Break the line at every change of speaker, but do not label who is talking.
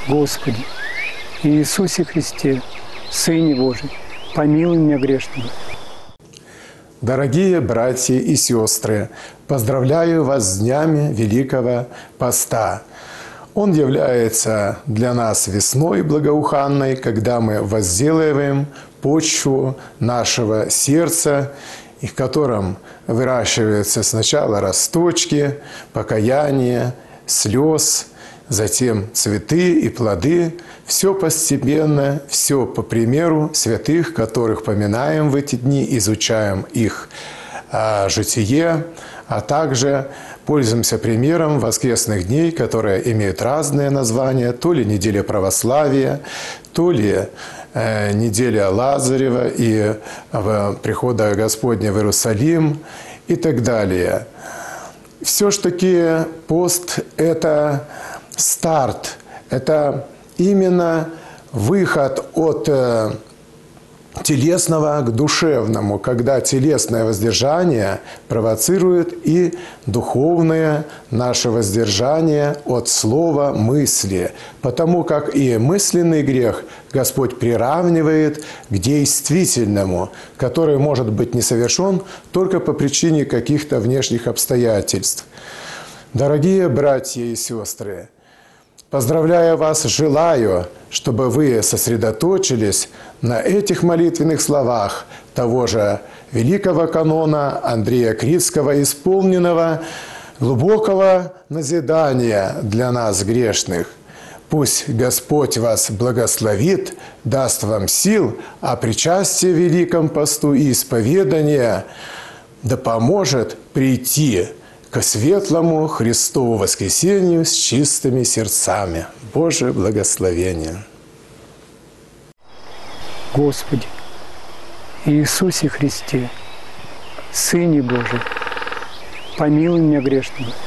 Господи, Иисусе Христе, Сыне Божий, помилуй меня грешного.
Дорогие братья и сестры, поздравляю вас с днями Великого Поста. Он является для нас весной благоуханной, когда мы возделываем почву нашего сердца, и в котором выращиваются сначала росточки, покаяние, слез, затем цветы и плоды. Все постепенно, все по примеру святых, которых поминаем в эти дни, изучаем их житие, а также пользуемся примером воскресных дней, которые имеют разные названия, то ли неделя православия, то ли неделя Лазарева и прихода Господня в Иерусалим и так далее. Все-таки пост – это старт, это именно выход от телесного к душевному, когда телесное воздержание провоцирует и духовное наше воздержание от слова мысли, потому как и мысленный грех Господь приравнивает к действительному, который может быть не совершен только по причине каких-то внешних обстоятельств. Дорогие братья и сестры, поздравляя вас, желаю, чтобы вы сосредоточились на этих молитвенных словах того же великого канона Андрея Критского, исполненного глубокого назидания для нас грешных. Пусть Господь вас благословит, даст вам сил, а причастие в Великом Посту и исповедание да поможет прийти к светлому Христову воскресению с чистыми сердцами. Божие благословение.
Господи, Иисусе Христе, Сыне Божий, помилуй меня грешного.